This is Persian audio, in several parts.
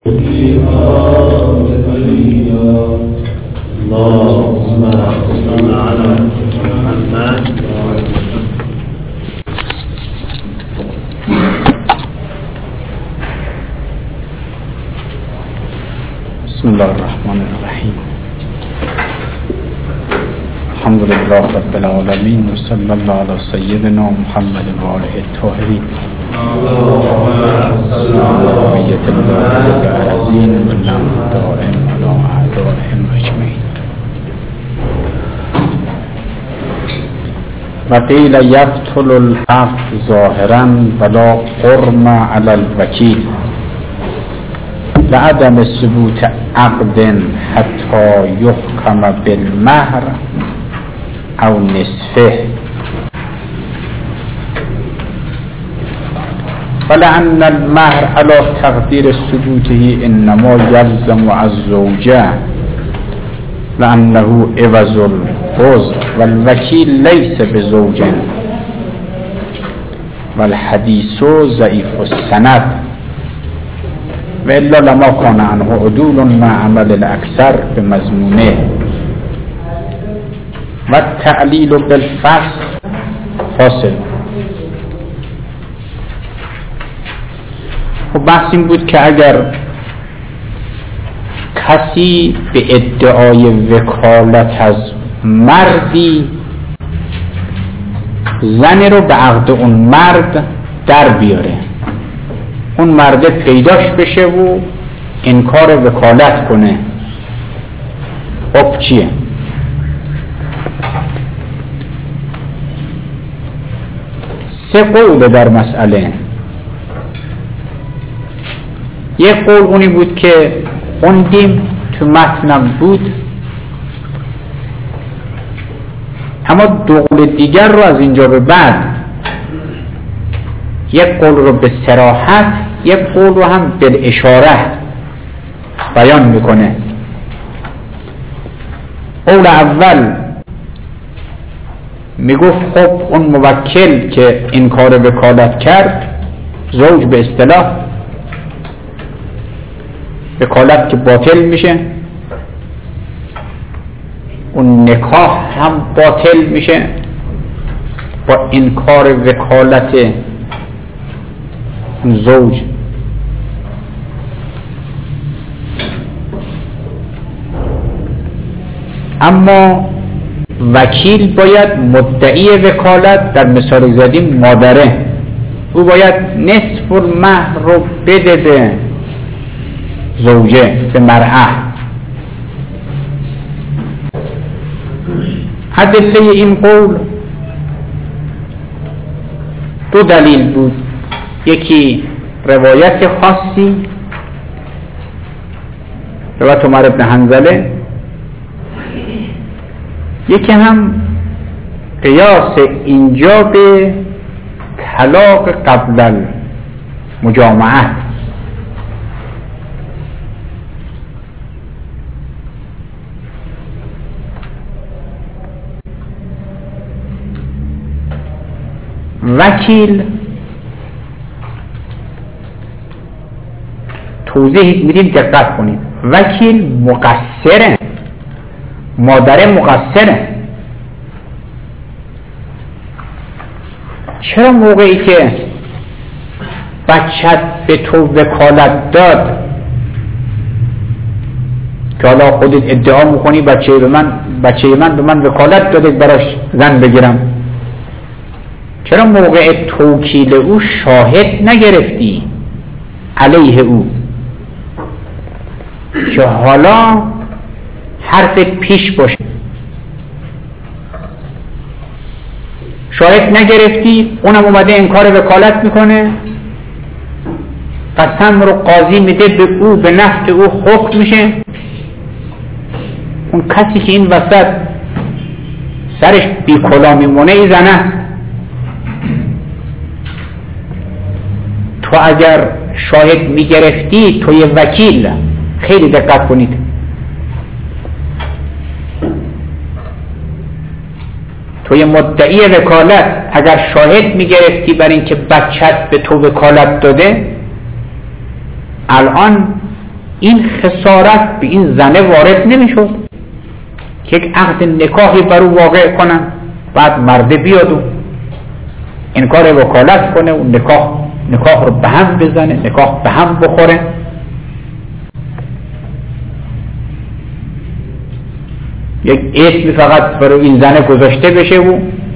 اللهم صل على محمد. بسم الله الرحمن الرحیم. الحمد لله رب العالمین و صلی الله علی سیدنا محمد و آله الطاهرین. بقیت الله العظیم و نعم دائم علی اعدائهم اجمعین. و قیل یقتل الحق ظاهرا ولا قرم علی الوکیل لعدم ثبوت عقد حتی یحکم بالمهر او نصفه ولأن المهر على تقدير ثبوته انما يلزم الزوجة لأنه عوض العذر والوكيل ليس بزوج والحديث ضعيف السند وإلا لما كان عنه عدول مع عمل الأكثر بمضمونه والتعليل بالفصل فاصل. خب بحث این بود که اگر کسی به ادعای وکالت از مردی زن رو به عقد اون مرد در بیاره، اون مرد پیداش بشه و انکار وکالت کنه، خب چیه؟ سه قول در مسئله. یک قول اونی بود که خوندیم تو متنم بود، اما دو قول دیگر رو از اینجا به بعد، یک قول رو به صراحت، یک قول رو هم به اشاره بیان میکنه. قول اول میگفت خب اون موکل که انکار وکالت کرد، زوج به اصطلاح، وکالت که باطل میشه، اون نکاح هم باطل میشه با انکار وکالت اون زوج. اما وکیل باید مدعی وکالت، در مثال زدیم مادره، او باید نصف المهر رو بده به زوجه، به مرأه. ادله این قول دو دلیل بود، یکی روایت خاصی، روایت عمر بن حنظله، یکی هم قیاس اینجا به طلاق قبل المجامعه. وکیل توضیح میدیم، دقت کنید. وکیل مقصره، مادر مقصره. چرا موقعی که بچت به تو وکالت داد، که حالا خودت ادعا میکنی بچه من به من وکالت داده براش زن بگیرم، چرا موقع توکیل او شاهد نگرفتی علیه او که حالا حرف پیش باشه؟ شاهد نگرفتی، اونم اومده انکار وکالت میکنه، قسم رو قاضی میده به او، به نفع او حکم میشه. اون کسی که این وسط سرش بی کلا میمونه ای زنه. تو اگر شاهد میگرفتی، توی وکیل، خیلی دقت کنید، توی مدعی وکالت اگر شاهد میگرفتی بر این که بچت به تو وکالت داده، الان این خسارت به این زنه وارد نمیشد که یک عقد نکاحی بر او واقع کنن، بعد مرده بیاد و انکار وکالت کنه و نکاح رو به هم بزنه، نکاح به هم بخوره. یک اسمی فقط برای این زنه گذاشته بشه و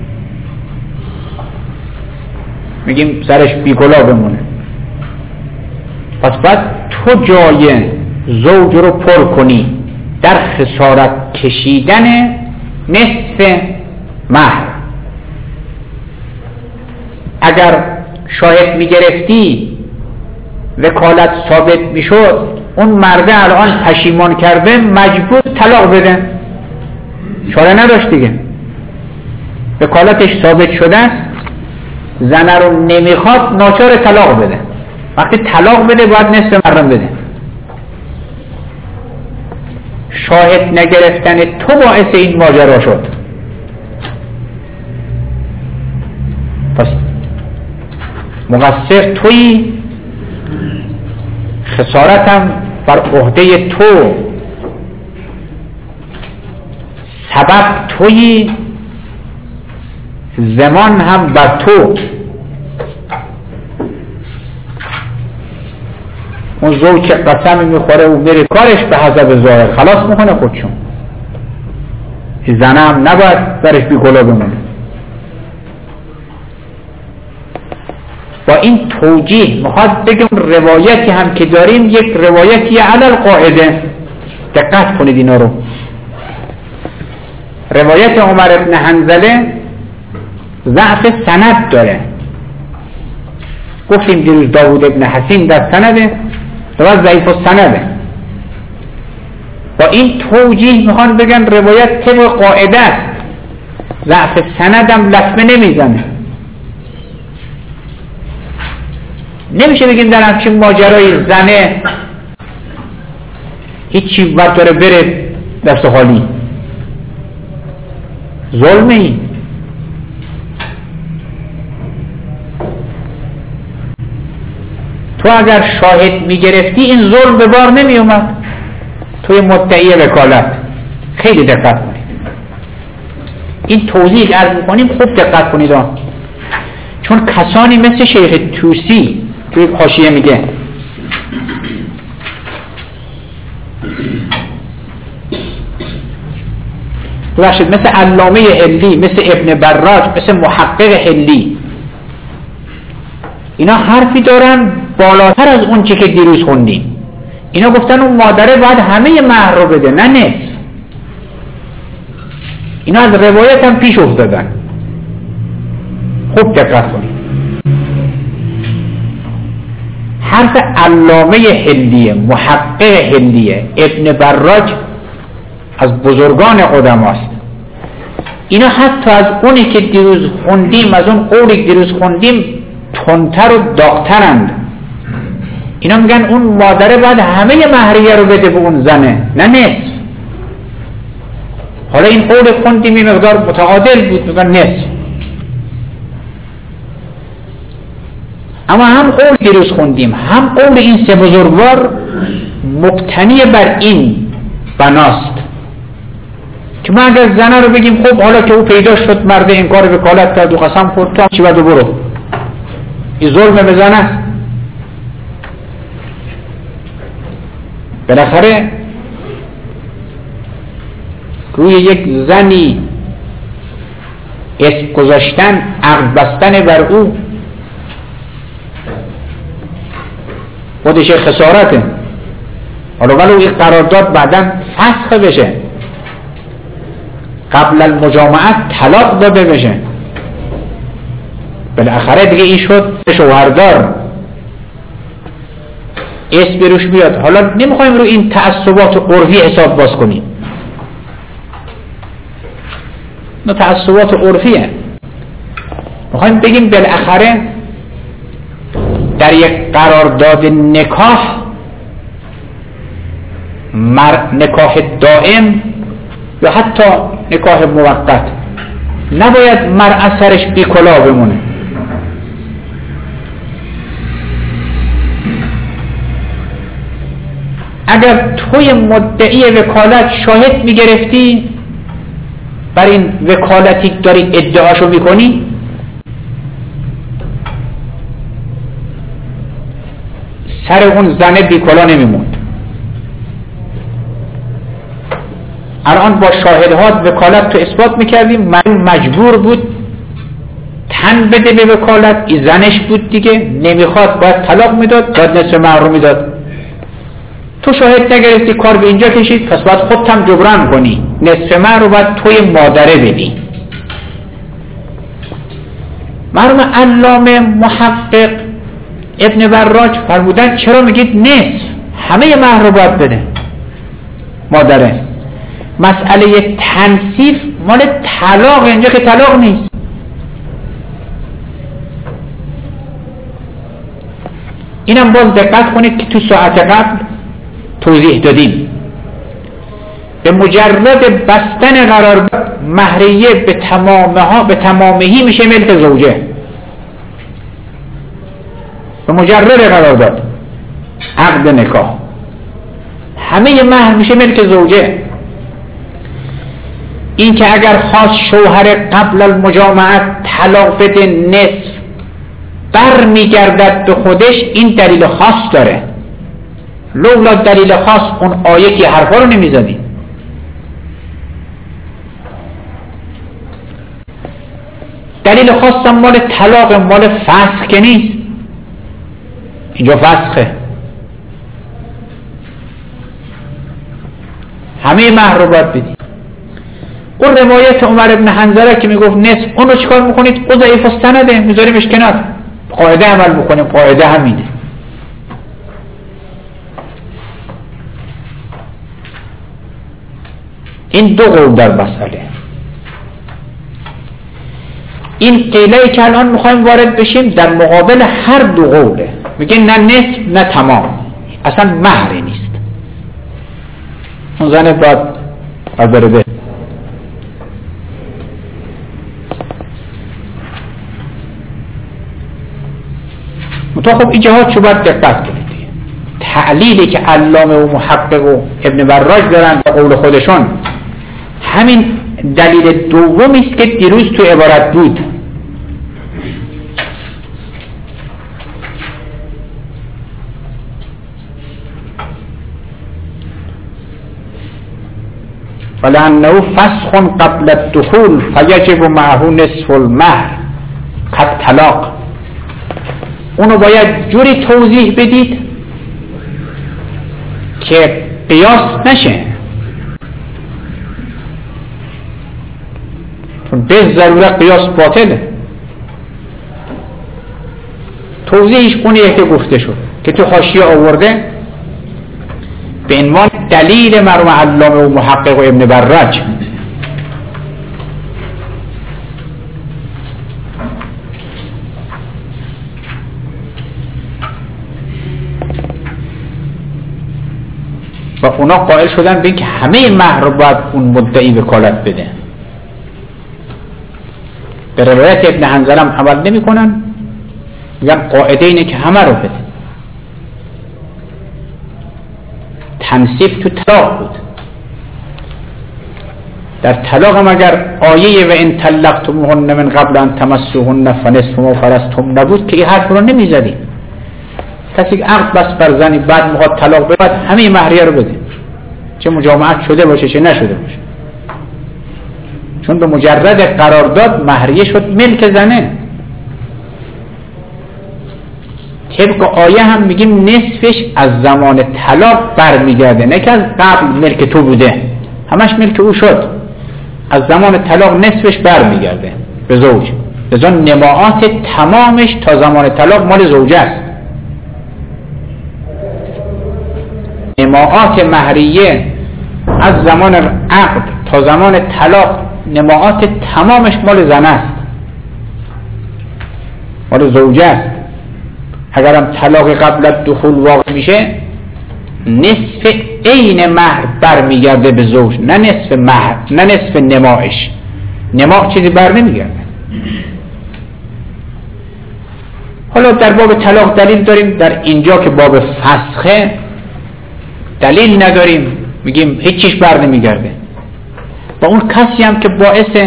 میگیم سرش بیگلا بمونه. پس باید تو جای زوج رو پر کنی در خسارت کشیدن نصف مهر. اگر شاهد میگرفتی وکالت ثابت میشد، اون مرده الان پشیمان کرده مجبور طلاق بده، چاره نداشت دیگه، وکالتش ثابت شده است، زنه رو نمیخواد، ناچار طلاق بده. وقتی طلاق بده باید نصف مهر بده. شاهد نگرفتن تو باعث این ماجرا شد. پس مقصر تویی، خسارتم بر عهده تو، سبب تویی، زمان هم بر تو. اون زوج که قسم میخوره و میره کارش به حسب ظاهر خلاص میکنه خودشون، زنه هم نباید درش بیگلا بمونه. با این توجیه میخواد بگم روایتی هم که داریم یک روایتی علل قاعده. دقت کنید اینا رو. روایت عمر ابن حنظله ضعف سند داره. گفتیم دیروز داوود ابن حسین در سنده و ضعیف السنده. با این توجیه میخوان بگن روایت طبق قاعده است، ضعف سندم لطمه نمیزنه. نمیشه بگیم در همچین ماجرای زنه هیچی وقت داره بره دست حالی. ظلمه ای. تو اگر شاهد میگرفتی این ظلم به بار نمی اومد. توی مدعی وکالت خیلی دقت کنید. این توضیح عرض میکنیم، خوب دقت کنید چون کسانی مثل شیخ توسی توی حاشیه میگه ببخشید، مثل علامه حلی، مثل ابن براج، مثل محقق حلی، اینا حرفی دارن بالاتر از اون چی که دیروز خوندیم. اینا گفتن اون مادره باید همه مهر رو بده، نه نصف. اینا از روایت هم پیش افتادن. خوب دقت کنید. حرف علامه حلیه، محقق حلیه، ابن براج از بزرگان قدماست. اینا حتی از اونی که دیروز خوندیم، از اون قولی که دیروز خوندیم تندتر و داغترند. اینا میگن اون مادره باید همه مهریه رو بده به اون زنه، نه نصف. حالا این قول خوندیم این مقدار متعادل بود، میگن نصف. اما هم قول دیروز خوندیم، هم قول این سه بزرگوار مبتنی بر این بناست که ما اگر زنه رو بگیم خب حالا که او پیدا شد، مرد انکار وکالت کرد و قسم خورد، تو هم چی بد و برو، این ظلم به زنه است. بالاخره روی یک زنی اسم گذاشتن، عقد بستن بر او خودش خسارته. حالا ولو این قرارداد بعداً فسخ بشه، قبل المجامعت طلاق داده بشه، بالاخره دیگه این شد شوهردار، اسم بروش بیاد. حالا نمیخوایم رو این تعصبات عرفی حساب باز کنیم، نه تعصبات عرفیه. میخوایم بگیم بالاخره در یک قرارداد نکاح، نکاح دائم یا حتی نکاح موقت، نباید اثرش بی کلاه بمونه. اگر توی مدعی وکالت شاهد میگرفتی بر این وکالتی داری ادعاشو میکنی، سر اون زنه بیکلا نمیموند. الان با شاهدها وکالت تو اثبات میکردیم، مجبور بود تن بده به وکالت، این زنش بود دیگه، نمیخواد باید طلاق میداد، باید نصف مهر رو میداد. تو شاهد نگرفتی، کار به اینجا کشید، پس باید خودت هم جبران کنی، نصف مهر رو باید توی مادره بدی. مرحوم علامه محقق ابن براج فرمودن چرا میگید نصف؟ همه مهر رو باید بده مادره. مسئله تنصیف مال طلاق، اینجا که طلاق نیست. اینم باز دقت کنید که تو ساعت قبل توضیح دادیم، به مجرد بستن قرارداد مهریه به تمامهی میشه ملک زوجه. به مجرد قرارداد عقد نکاح همه مهر میشه ملک زوجه. این که اگر خواست شوهر قبل المجامعه طلاق بده نصف بر میگردد به خودش، این دلیل خاص داره. لولا دلیل خاص اون آیه که حرفا رو نمیزدیم. دلیل خاص هم مال طلاق، مال فسخ که نیست. اینجا فسخه. همه مهر رو باید بدی. اون روایت عمر ابن حنظله که میگفت نصف، اون رو چیکار میکنید؟ او ضعیف السنده، میذاریمش کنار، قاعده عمل بکنیم. قاعده همینه. این دو قول در مسئله. این قیله‌ای که الان میخوایم وارد بشیم در مقابل هر دو قوله. میگه نه نصف نه تمام، اصلا مهری نیست. اون زنه باید بره به تو. خب این جهات شو باید دقت کنید. تعلیلی که علامه و محقق و ابن براج دارن به قول خودشون همین دلیل دومی است که دیروز تو عبارت بود. ولأنه فسخ قبل الدخول فیجب معه نصف المهر قد طلاق. اونو باید جوری توضیح بدید که قیاس نشه، چون به ضرورت قیاس باطله. توضیحش اونیه که گفته شد که تو حاشیه آورده به عنوان دلیل مرحوم علامه و محقق و ابن براج. و اونا قائل شدن به اینکه همه مهر رو باید اون مدعی وکالت بده. به روایت ابن حنظله هم عمل نمی کنن، میگن قاعده اینه که همه رو بده. تنصیف تو طلاق بود. در طلاق هم اگر آیه و ان طلقتموهن من قبل ان تمسوهن فنصف ما فرضتم نبود که این حرف رو نمیزدیم. کسی که عقد بس بر زنی بعد میخواد طلاق بده، بعد همه مهریه رو بده، چه مجامعت شده باشه چه نشده باشه، چون به مجرد قرارداد مهریه شد ملک زنه. طبق آیه هم میگیم نصفش از زمان طلاق برمیگرده، نه که از قبل ملک تو بوده، همش ملک او شد. از زمان طلاق نصفش برمیگرده به زوج. لذا نماعات تمامش تا زمان طلاق مال زوجه است. نماعات مهریه از زمان عقد تا زمان طلاق نماعات تمامش مال زن است، مال زوجه است. اگرم طلاق قبل از دخول واقع میشه نصف عین مهر برمیگرده به زوج، نه نصف مهر، نه نصف نماعش. نماع چیزی بر نمیگرده. حالا در باب طلاق دلیل داریم، در اینجا که باب فسخه دلیل نداریم، میگیم هیچیش بر نمیگرده. و اون کسی هم که باعث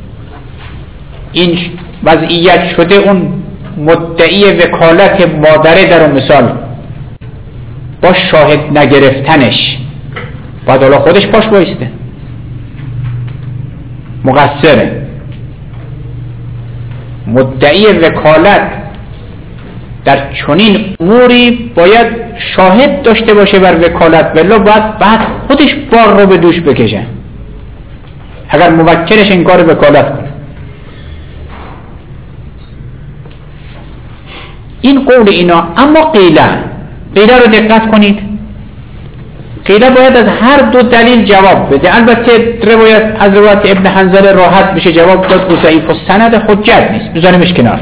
این وضعیت شده اون مدعی وکالت مادره در اون مثال با شاهد نگرفتنش باید حالا خودش پاش بایسته، مقصره. مدعی وکالت در چنین اموری باید شاهد داشته باشه بر وکالت، ولی باید بعد خودش بار رو به دوش بکشه اگر موکلش انکار وکالت کنه. این قول اینا. اما قیله رو دقت کنید، قیله باید از هر دو دلیل جواب بده. البته روایت از روایت ابن حنظله راحت بشه جواب داد، و ضعیف السند حجت نیست، بذاریمش کنار.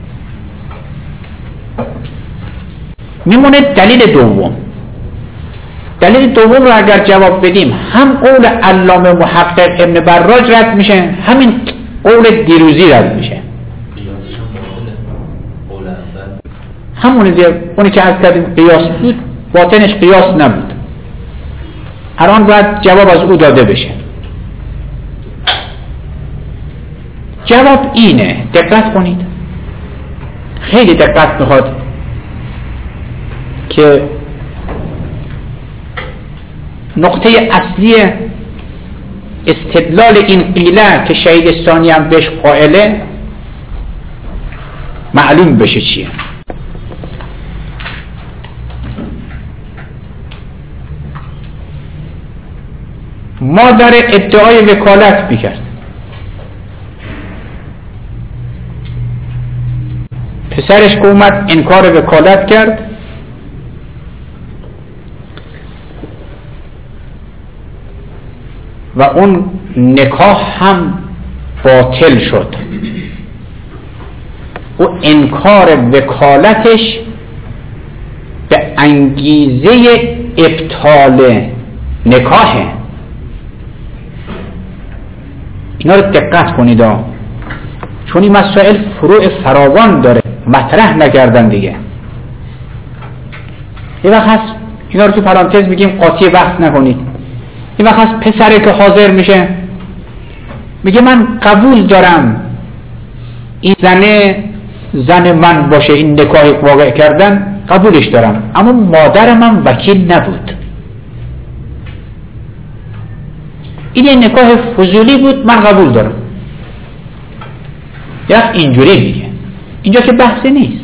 میمونه دلیل دوم. دلیل دوم رو اگر جواب بدیم هم قول علامه محقق ابن براج رد میشه، همین قول دیروزی رد میشه. همونی اونی که از کردیم قیاس بود، باطنش قیاس نبود، الان باید جواب از او داده بشه. جواب اینه، دقت کنید، خیلی دقت میخواد که نقطه اصلی استدلال این قیله که شهید ثانی هم بهش قائله معلوم بشه چیه. مادر ادعای وکالت میکرد، پسرش که اومد انکار وکالت کرد، و اون نکاح هم باطل شد. و انکار وکالتش به انگیزه ابطال نکاحه. اینا رو دقت کنید چون این مسائل فروع فراوان داره، مطرح نکردن دیگه. یه وقت هست اینا رو تو پرانتز میگیم قاطی بحث نکنید. یه وقت هست پسره که حاضر میشه میگه من قبول دارم این زن من باشه، این نکاح واقع کردن قبولش دارم، اما مادر من وکیل نبود، این نکاح فضولی بود، من قبول دارم. یا اینجوری میگه، اینجا که بحثی نیست.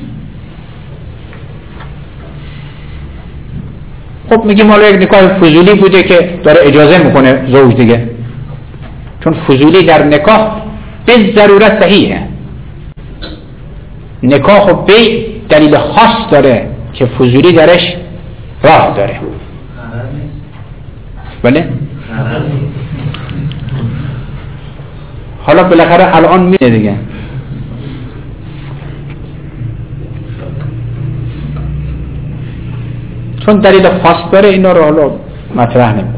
خب میگیم حالا یک نکاح فضولی بوده که داره اجازه میکنه زوج دیگه، چون فضولی در نکاح به ضرورت صحیحه. نکاح و بی دلیل خاص داره که فضولی درش راه داره. بله؟ حالا بالاخره الان میده دیگه. چون دلیل خاص داره اینا رو حالا مطرح نمی‌کنه.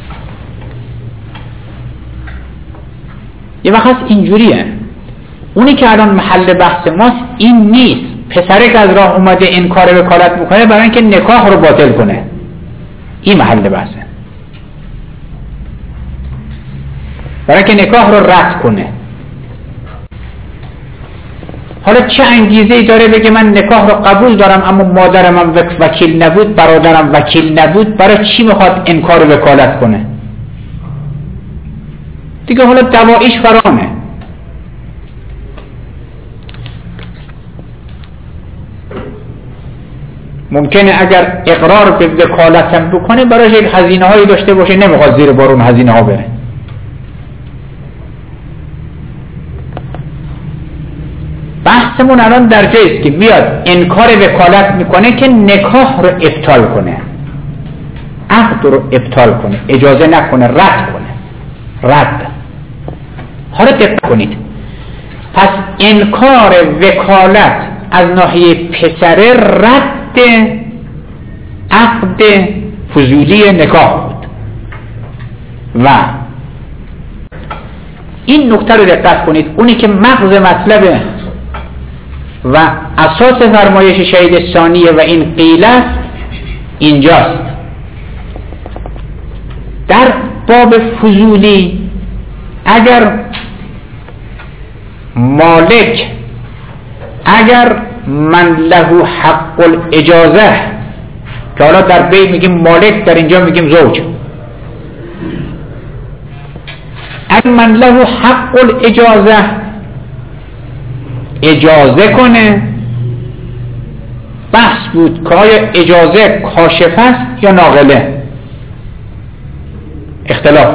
یه وقت اینجوریه، اونی که الان محل بحث ماست این نیست. پسره که از راه اومده انکار وکالت میکنه برای اینکه نکاح رو باطل کنه، این محل بحثه، برای اینکه نکاح رو رد کنه. حالا چه انگیزه‌ای داره بگه من نکاح رو قبول دارم اما مادرم هم وکیل نبود، برادرم وکیل نبود، برای چی میخواد انکار وکالت کنه؟ دیگه حالا دواییش فرامه. ممکنه اگر اقرار به وکالت هم بکنه برایش یک هزینه هایی داشته باشه، نمیخواد زیر بار اون هزینه ها بره. بحثمون الان در جاییست که بیاد انکار وکالت میکنه که نکاح رو ابطال کنه، عقد رو ابطال کنه، اجازه نکنه، رد کنه. رد. حالا دقت کنید، پس انکار وکالت از ناحیه پسره رد عقد فضولی نکاح بود. و این نکته رو دقت کنید، اونی که مغز مطلبه و اساس فرمایش شهید ثانیه و این قیله اینجاست. اسباب فضولی اگر مالک، اگر من له حق الاجازه، که حالا در بی میگیم مالک، در اینجا میگیم زوج، اگر من له حق الاجازه اجازه کنه، بحث بود که آیا اجازه کاشف است یا ناقله، اختلاف.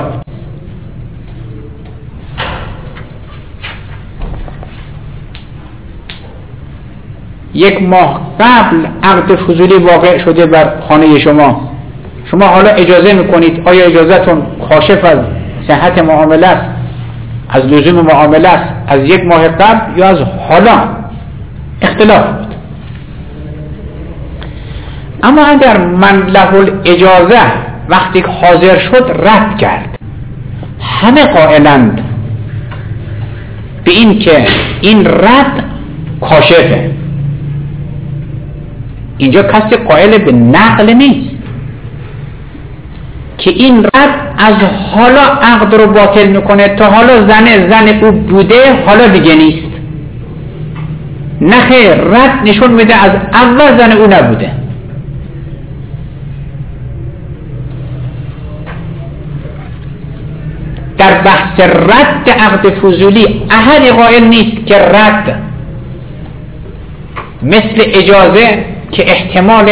یک ماه قبل عقد فضولی واقع شده بر خانه شما حالا اجازه میکنید، آیا اجازهتون کاشف از صحت معامله است، از لزوم معامله است، از یک ماه قبل یا از حالا، اختلاف بود. اما اگر من له الاجازه وقتی حاضر شد رد کرد، همه قائلند به این که این رد کاشفه، اینجا کسی قائل به نقل نیست که این رد از حالا عقد رو باطل میکنه، تا حالا زن او بوده حالا دیگه نیست. نه خیر، رد نشون میده از اول زن او نبوده. در بحث رد عقد فضولی احدی قائل نیست که رد مثل اجازه که احتمال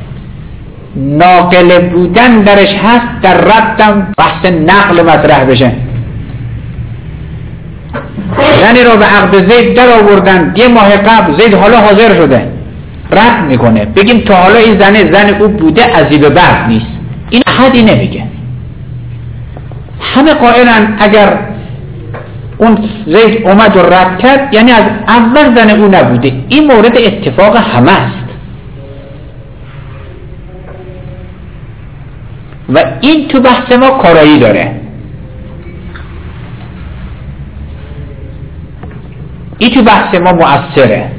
ناقل بودن درش هست، در ردم بحث نقل مطرح بشه. زنی رو به عقد زید در آوردن، یه ماه قبل زید حالا حاضر شده، رد میکنه، بگیم تا حالا این زن او بوده، از این به بعد نیست. این احدی نمیگه. همه قائلن اگر اون زید اومد و رد کرد یعنی از اول زن او نبوده. این مورد اتفاق همه است و این تو بحث ما کارایی داره. این تو بحث ما مؤثره.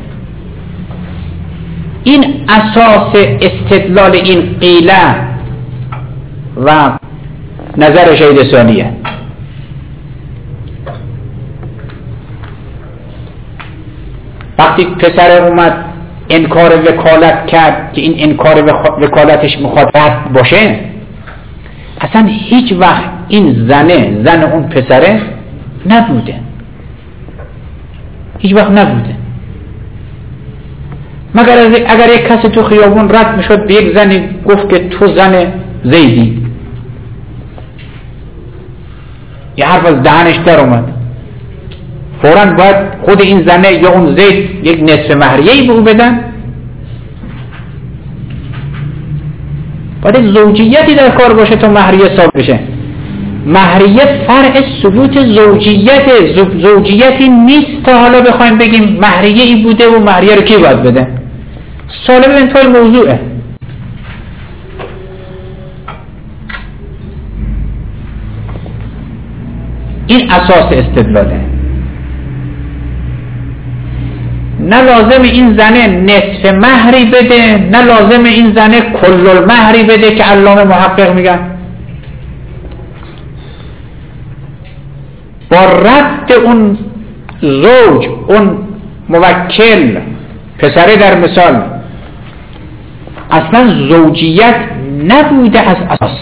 این اساس استدلال این قیله و نظر شهید ثانیه. وقتی پسر اومد انکار وکالت کرد که این انکار وکالتش میخواد رد باشه، اصلا هیچ وقت این زن اون پسره نبوده، هیچ وقت نبوده، مگر اگر یک کسی تو خیابون رد میشد به یک زنی گفت که تو زن زیدی، یه حرف از دهنش در اومد، فوراً باید خود این زنه یا اون زید یک نصف مهریه‌ای به او بدن. باید زوجیتی در کار باشه تا مهریه ثابت بشه. مهریه فرع ثبوت زوجیتی نیست تا حالا بخوایم بگیم مهریه ای بوده و مهریه رو کی باید بده. سالب انتهای موضوعه. این اساس استدلاله. نه لازم این زنه نصف مهری بده، نه لازم این زنه کل المهری بده که علامه محقق میگن. با رد اون زوج، اون موکل، پسره در مثال، اصلا زوجیت نبوده از اساس.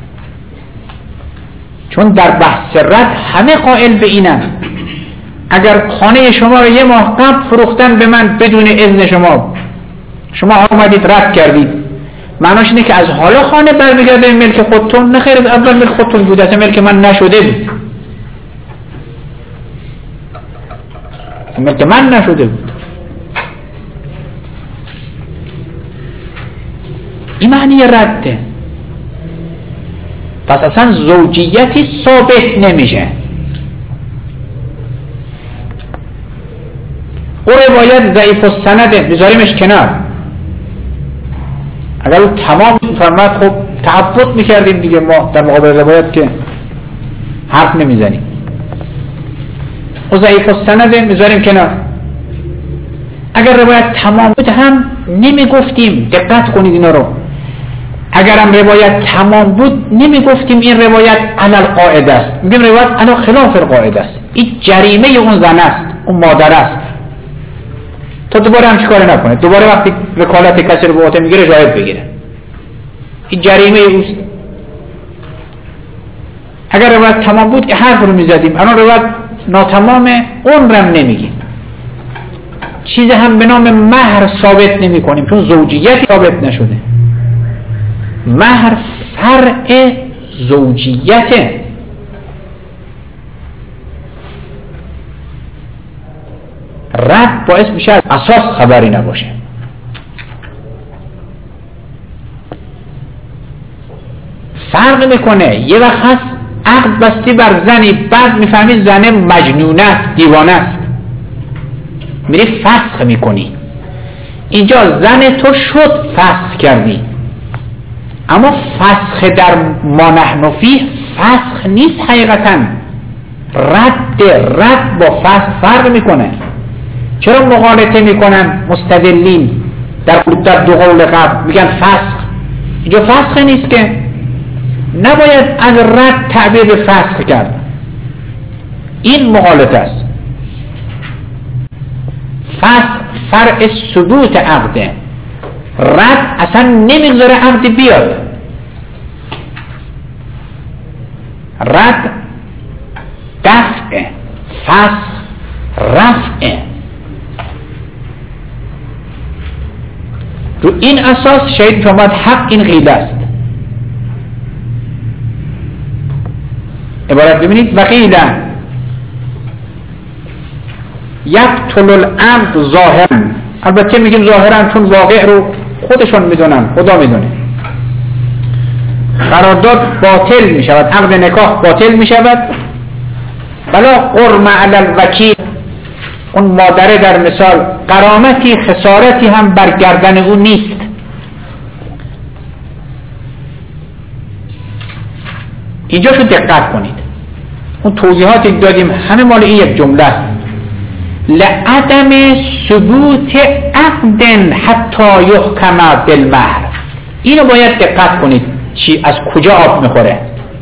چون در بحث رد همه قائل به اینن. اگر خانه شما رو یه ماه قبل فروختن به من بدون اذن شما آمدید رد کردید، معناش اینه که از حالا خانه برمیگرده به ملک خودتون؟ نه خیر، از اول ملک خودتون بوده، اصلا ملک من نشده بود، ملک من نشده بود. این معنی رده. پس اصلا زوجیتی ثابت نمیشه. او روایت ضعیف السنده، بذاریمش کنار. اگر او تمام فرمد خب تعبد میکردیم دیگه، ما در مقابل روایت که حرف نمیزنیم. او ضعیف السنده، بذاریم کنار. اگر روایت تمام بود هم نمیگفتیم. دقت کنید اینا رو. اگرم روایت تمام بود نمی گفتیم این روایت علی القاعده است، میگیم روایت علی خلاف القاعده است. این جریمه اون زن است، اون مادر است، تا دوباره هم چیکار نکنه، دوباره وقتی وکالت کسی رو به عهده میگیره شاهد بگیره. این جریمه اوست. اگر روایت تمام بود این حرف رو میزدیم، الان روایت ناتمامه، اون رم نمیگیم. چیز هم به نام مهر ثابت نمی کنیم چون زوجیت ثابت نشده. مهر فرع زوجیته. رد باعث میشه از اساس خبری نباشه. فرق میکنه. یه وقت هست عقد بستی بر زنی، بعد میفهمی زنه مجنونه است، دیوانه است، میری فسخ میکنی. اینجا زن تو شد فسخ کردی، اما فسخ در ما نحن فیه فسخ نیست حقیقتا. رد با فسخ فرق میکنه. چرا مغالطه میکنن مستدلین در دو قول قبل میگن فسخ؟ اینجا فسخ نیست که، نباید از رد تعبیر به فسخ کرد. این مغالطه است. فسخ فرع ثبوت عقده، رد اصلا نمیذاره عقد بیاد. رد دفع، فسخ رفع. رو این اساس شاید فرمود حق این قیده است. عبارت ببینید وقیله یقتل الامر ظاهرا. البته میگیم ظاهرا چون واقع رو خودشون میدونن، خدا میدونه. قرارداد باطل میشود، عقد نکاح باطل میشود. بلا قرم علی الوکیل، اون مادره در مثال غرامتی خسارتی هم بر گردن او نیست. اینجا شو دقت کنید، اون توضیحاتی دادیم همه مال این یک جمله است. لعدم ثبوت عقد حتی یحکم بالمهر. اینو باید دقت کنید چی از کجا آب میخوره.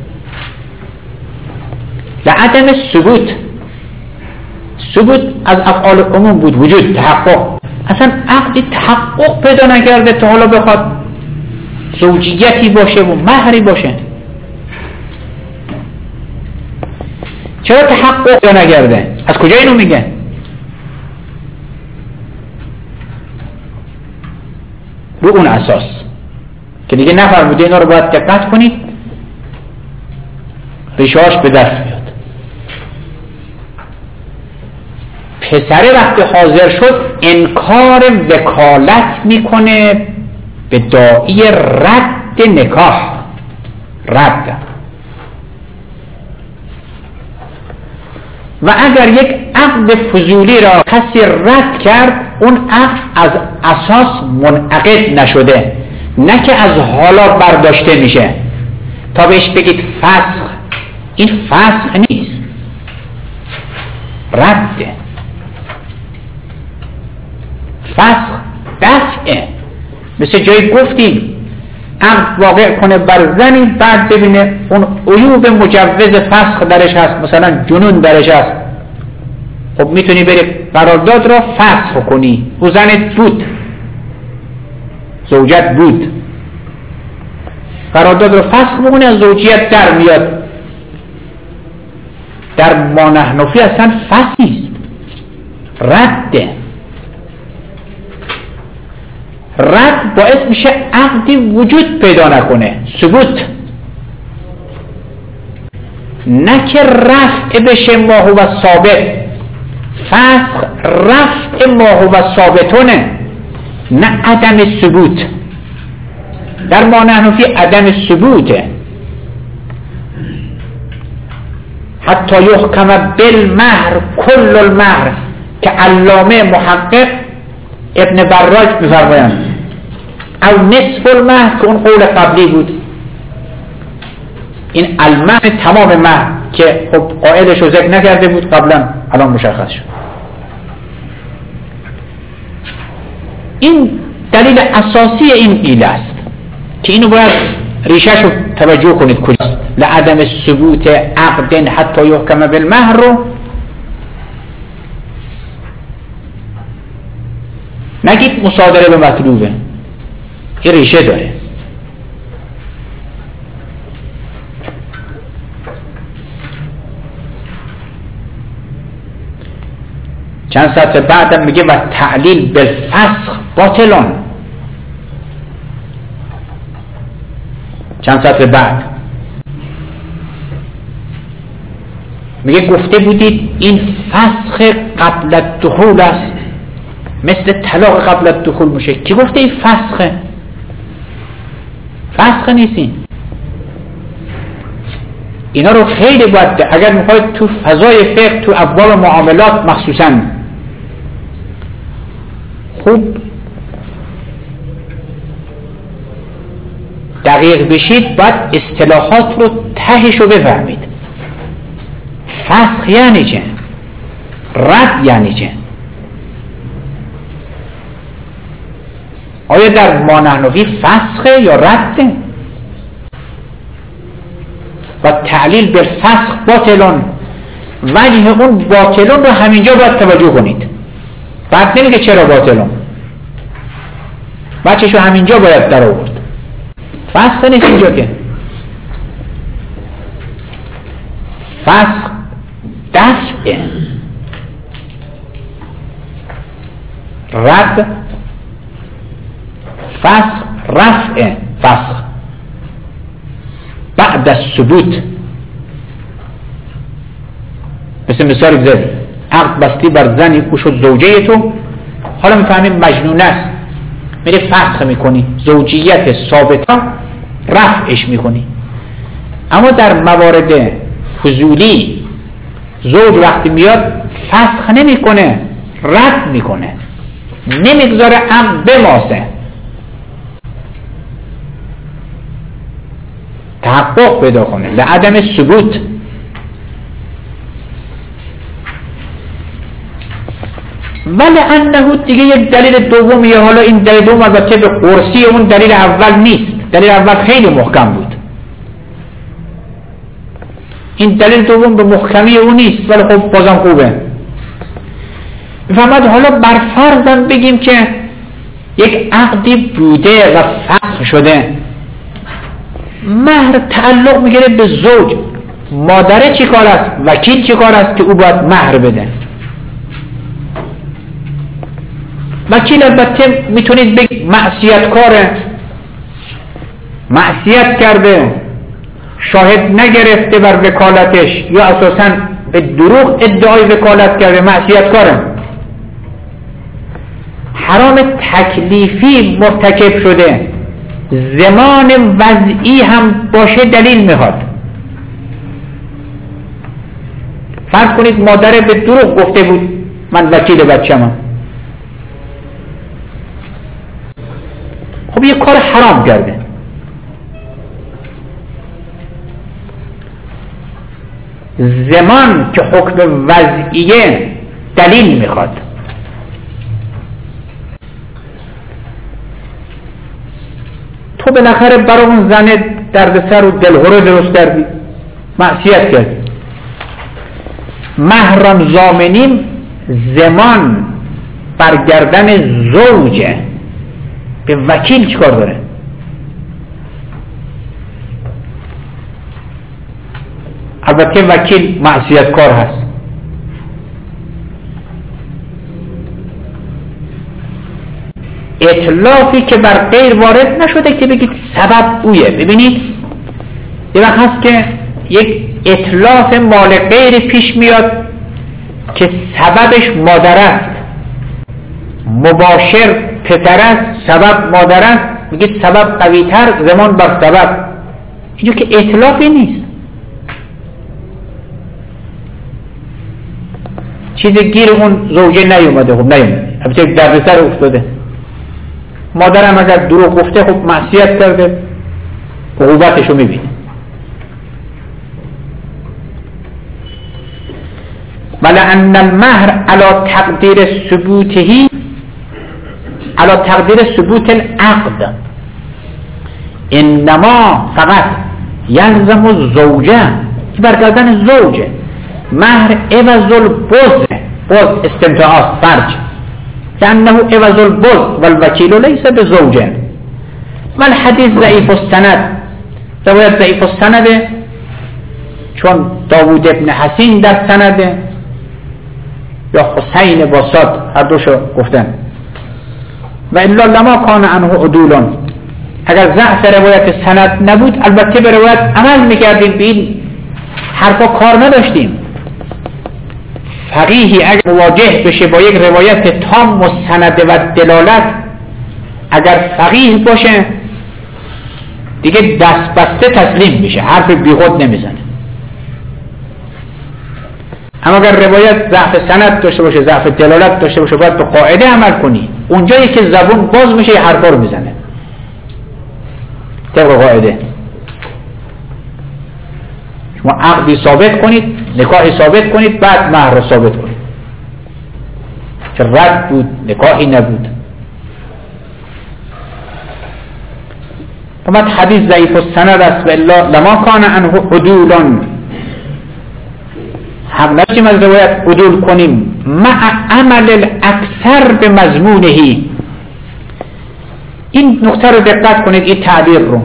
لعدم ثبوت از افعال عموم بود، وجود تحقق. اصلا عقدی تحقق پیدا نکرده تا حالا بخواد زوجیتی باشه و مهری باشه. چرا تحقق پیدا نکرده؟ از کجا اینو میگه؟ رو اون اساس که دیگه نفرموده اینا رو باید دقت کنید، ریشه‌اش به دست میاد. پسره وقتی حاضر شد انکار وکالت میکنه به داعی رد نکاح. رد. و اگر یک عقد فضولی را کسی رد کرد، اون عقد از اساس منعقد نشده، نه که از حالا برداشته میشه تا بهش بگید فسخ. این فسخ نیست، رده. فسخ دفعه. مثل جایی گفتیم عقد واقع کنه بر زنی، بعد ببینه اون عیوب مجوز فسخ درش هست، مثلا جنون درش هست، خب میتونی بری قرارداد را فسخ کنی. او زنت بود، زوجت بود، قرارداد را فسخ بکنی، از زوجیت در میاد. در ما نحن فیه اصلا فسخ نیست، رده. رد باعث میشه عقدی وجود پیدا نکنه، ثبوت، نه که رفع بشه ما هو ثابت. فسخ رفع ما هو ثابتونه، نه عدم ثبوت. در ما نحن فی عدم ثبوته. حتی یحکم بالمهر کل المهر که علامه محقق ابن براج می‌فرمایند، او نصف المهر که اون قول قبلی بود. این المهر تمام مهر که خب قائلش رو ذکر نکرده بود قبلا، الان مشخص شد. این دلیل اساسی این قیل است. که اینو باید ریشه‌شو توجه کنید کجاست. لعدم ثبوت عقد حتی یحکم بالمهر رو نگید مصادره به مطلوبه، این ریشه داره. چند سطر بعدم میگه و تعلیل بالفسخ باطلون. چند سطر بعد میگه گفته بودید این فسخ قبل الدخول است، مثل طلاق قبل الدخول میشه. کی گفته این فسخه؟ فسخ نیستین. اینا رو خیلی باید اگر میخواید تو فضای فقه، تو ابواب معاملات مخصوصا خوب دقیق بشید، باید اصطلاحات رو تهش رو بفهمید. فسخ یعنی چه؟ رد یعنی چه؟ آیا در ما نحنفی فسخه یا رده؟ و تعلیل بالفسخ باطلون، وجه اون باطلون رو همینجا باید توجه کنید. بعد نمیگه چرا باطلون، بچه‌شو همینجا باید در آورد. فسخ نیست اینجا که. فسخ دفعه، رد فسخ رفع. فسخ بعد از ثبوت. مثال بزنی عقد بستی بر زنی او شد زوجه تو، حالا میفهمیم مجنون است، میره فسخ میکنی، زوجیت ثابته رفعش میکنی. اما در موارد فضولی زوج وقتی میاد فسخ نمیکنه، رد میکنه، نمیگذاره عقد بماسه، تحقق پیدا کنه لعدم ثبوت. ولی انه دیگه یک دلیل دومیه. حالا این دلیل دوم البته به قرصی اون دلیل اول نیست، دلیل اول خیلی محکم بود، این دلیل دوم به محکمی اون نیست، ولی خب بازم خوبه. فهمد حالا برفرضم بگیم که یک عقدی بوده و فسخ شده، مهر تعلق میگیره به زوج، مادره چی کار است؟ وکیل چی کار است که او باید مهر بده؟ وکیل البته میتونید بگید معصیت کاره، معصیت کرده، شاهد نگرفته بر وکالتش، یا اساساً به دروغ ادعای وکالت کرده، معصیت کاره، حرام تکلیفی مرتکب شده، زمان وضعی هم باشه دلیل میخواد. فرض کنید مادر به دروغ گفته بود من وکیل بچه‌ام، خب یه کار حرام کرده. زمان که حکم وضعیه دلیل میخواد. تو بالاخره برای اون زنه دردسر و دلهره درست کردی، معصیت کردی. مهران ضامنین زمان برگردن زوجه، به وکیل چیکار داره؟ البته وکیل معصیت کار هست، اطلافی که بر غیر وارد نشده که بگید سبب اویه. ببینید یه وقت هست که یک اطلاف مال غیر پیش میاد که سببش مادر است، مباشر پدر است، سبب مادر است، میگید سبب قوی‌تر، زمان بر سبب. اینجا که اطلافی نیست، چیز گیر اون زوجه نیومده. خب نیومده، البته دردسر افتاده. مادرم اگر دروغ گفته خب معصیت کرده، عقوبتشو میبینه. ولأن المهر على تقدیر ثبوته، على تقدیر ثبوت العقد، انما فقط یلزم الزوجه که برگردن زوجه مهر عوض البز استمتاع فرج لأنه عوض البز والوکیل لیس بزوجه والحدیث ضعیف السند روایت ضعیف السنده چون داوود ابن حسین در سنده یا حسین باساد هر دوشو گفتن و الا لما کان عنه عدولون اگر ضعف روایت سند نبود البته به روایت عمل میکردیم به این حرفا کار نداشتیم. فقیهی اگر مواجه بشه با یک روایت تام مستند و دلالت اگر فقیه باشه دیگه دست بسته تسلیم میشه حرف بیخود نمیزنه. اما اگر روایت ضعف سند داشته باشه ضعف دلالت داشته باشه باید به قاعده عمل کنی اونجایی که زبون باز میشه حرفا رو میزنه طبق قاعده. شما عقدی ثابت کنید نکاحی ثابت کنید بعد مهر رو ثابت کنید که رد بود نکاحی نبود. فمت حدیث ضعیف السند است و الا لما کان عنه عدولان هم نشیم از روایت عدول کنیم مع عمل الاکثر به مضمونهی. این نقطه رو دقت کنید این تعبیر رو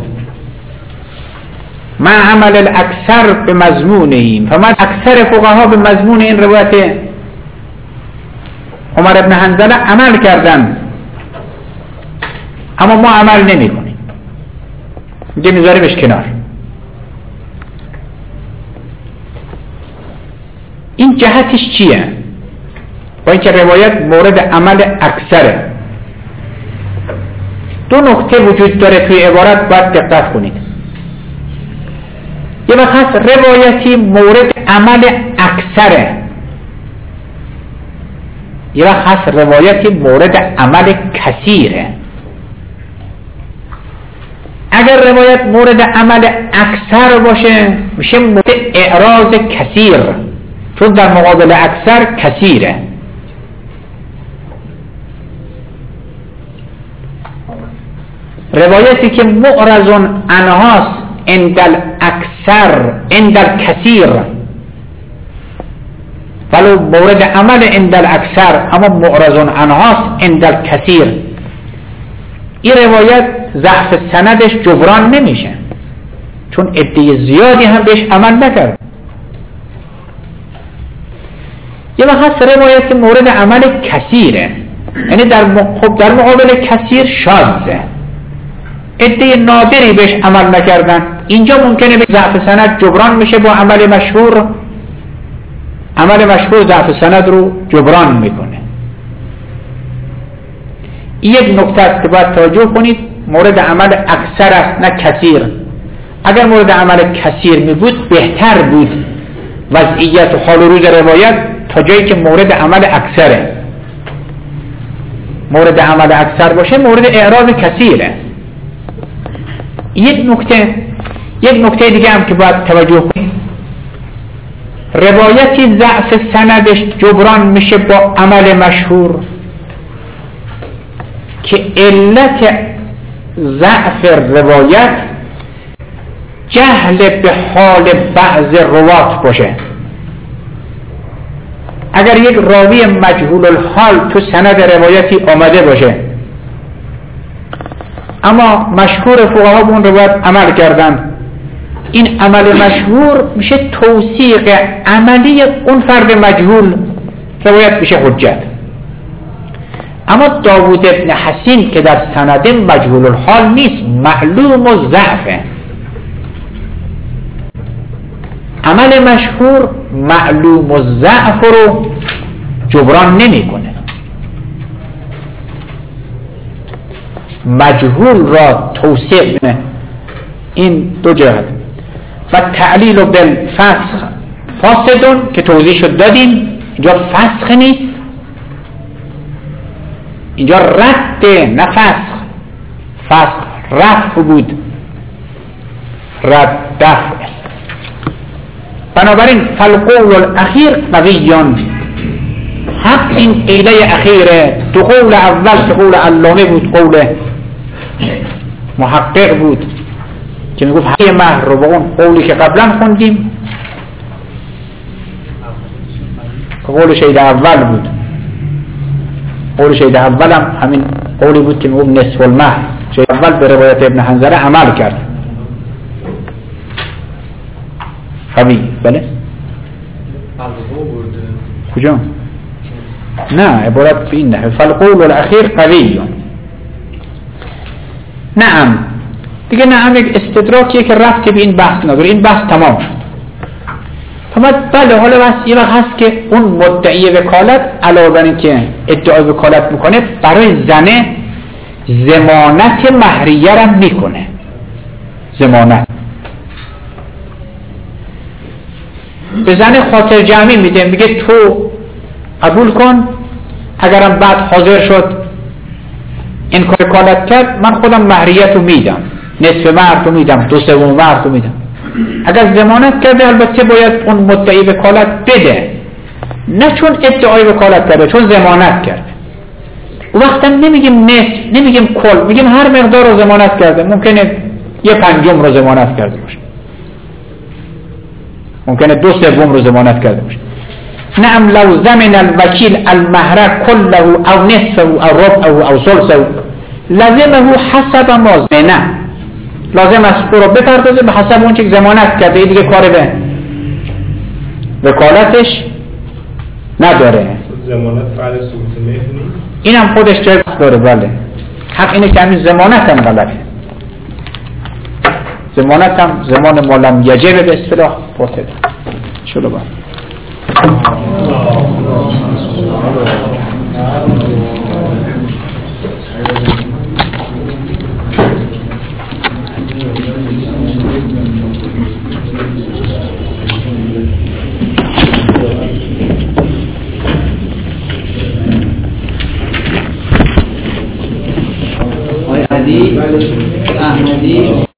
مع عمل الاکثر به مضمونهی. فمت اکثر فقها به مضمون این روایت عمر ابن حنظله عمل کردن اما ما عمل نمی کنیم اینجا میذاریمش کنار. این جهتش چیه؟ با اینکه روایت مورد عمل اکثره دو نکته وجود داره توی عبارت باید دقت کنید. یه وقت هست روایتی مورد عمل اکثره یه وقت هست روایتی مورد عمل کثیره. اگر روایت مورد عمل اکثر باشه میشه مورد اعراض کثیر چون در مقابل اکثر کثیره. روایتی که معرض عنهاست عند الاکثر عند الکثیر ولو مورد عمل عند الاکثر اما معرض عنهاست عند الکثیر این روایت ضعف سندش جبران نمیشه چون عده زیادی هم بهش عمل نکرد. یه وقت روایت مورد عمل کثیره یعنی در مقابل کثیر شاذه عده نادری بهش عمل نکردن اینجا ممکنه به ضعف سند جبران میشه با عمل مشهور. عمل مشهور ضعف سند رو جبران میکنه. یک نکته است که باید توجه کنید مورد عمل اکثر است نه کثیر. اگر مورد عمل کثیر می بود بهتر بود وضعیت و حال و روز روایت تا جایی که مورد عمل اکثره. مورد عمل اکثر باشه مورد اعراض کثیره. یک نکته دیگه هم که باید توجه کنید روایتی ضعف سندش جبران میشه با عمل مشهور که علت ضعف روایت جهل به حال بعض روات باشه. اگر یک راوی مجهول الحال تو سند روایتی آمده باشه اما مشهور فقها به اون روایت عمل کردن این عمل مشهور میشه توثیق عملی اون فرد مجهول روایت میشه حجت. اما داوود ابن حسین که در سند مجهول الحال نیست معلوم الضعفه عمل مشهور معلوم الضعف رو جبران نمیکنه. مجهول را توثیق کنه. این دو جهت و تعلیل بالفسخ فاسدون که توضیح شد دادیم اینجا فسخ نیست اینجا رد نه فسخ رفع بود رد دفع. بنابراین فالقول الاخیر قویان حق این قیله اخیره دو قول اول که قول علامه بود قول محقق بود که میگفت حقیقی مهر رو با اون قولی که قبلا خوندیم که قول شهید اول بود. قول شهید اول هم همین قولی بود که میگفت نصف المهر. شهید اول به روایت ابن حنظله عمل کرد. قوی. بله کجا؟ نه عبارت به این نحو فالقول الاخیر قوی. نعم دیگه نعم یک استدراکیه که رفتی به این بحث نداره. این بحث تمام شد. بله حالا بس یه وقت هست که اون مدعی وکالت علاوه بر این که ادعای وکالت میکنه برای زنه ضمانت مهریه را میکنه. ضمانت به زن خاطر جمعی میده، میگه تو قبول کن اگرم بعد حاضر شد این کار وکالت کرد من خودم مهریه تو میدم، نصف مهر تو میدم، 2/3 مهر تو میدم. اگر ضمانت کرده البته باید اون مدعی وکالت بده، نه چون ادعای وکالت کرده، چون ضمانت کرده. وقتا نمیگیم نصف، نمیگیم کل، میگیم هر مقدار رو ضمانت کرده. ممکنه 1/5 رو ضمانت کرده باشه، ممکنه 2/3 رو ضمانت کرده باشه. نعم لو ضمن الوکیل المهر كله او نصفه او ربعه او ثلثه لازمه حسب ما ضمن. لازم است او رو بپردازه به حسب اون چیز ضمانت کرده. دیگه کار به وکالتش نداره. ضمانت فعل ثبوت مهر نیست. اینم خودش جای داره. بله حق اینه که همین ضمانت هم غلطه. ضمانت هم زمان مالم یجب به اصطلاح باطل. شلو با احمدی